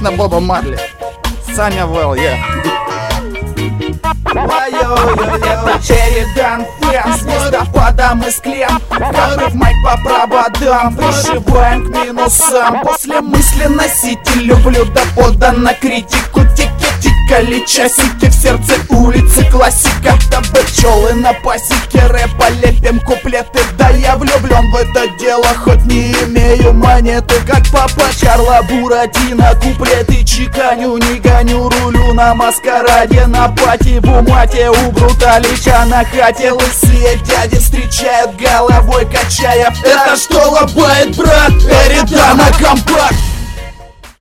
песня Боба Марли. Саня Вэлл, Это Шеридан Фэн с листопадом и склем, прорыв майк по проводам, пришиваем к минусам. После мысли носитель люблю да подано критику. Тикали часики в сердце улицы, классика. Дабы пчелы на пасеке рэпа лепим куплеты. Да я влюблен в это дело, хоть не имею монеты. Как папа Чарла Буратино, куплеты чеканю, не гоню, рулю на маскараде, на пати в умате у Бруталича на хате. Лысые дяди встречают головой качая. Это что лобает, брат? Эридана компакт.